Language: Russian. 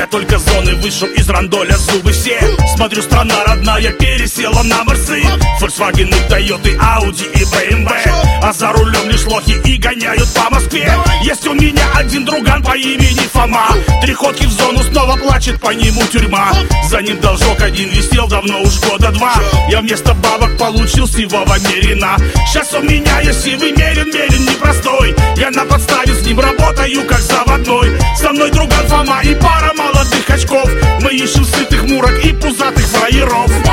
только зоны вышел из рандоля, зубы все. Смотрю, страна родная пересела на Мерсы, Volkswagen, Toyota, Audi и BMW. А за рулем лишь лохи и гоняют по Москве. Есть у меня один друган по имени Фома. 3 ходки в зону, снова плачет по нему тюрьма. За ним должок один висел давно уж года 2. Я вместо бабок получил сивого мерина. Сейчас у меня есть сивый мерин, мерин непростой. Я на подставе с ним работаю как заводной. Со мной друган Фома и пара молодых очков. Мы ищем сытых мурок и пузатых фраеров.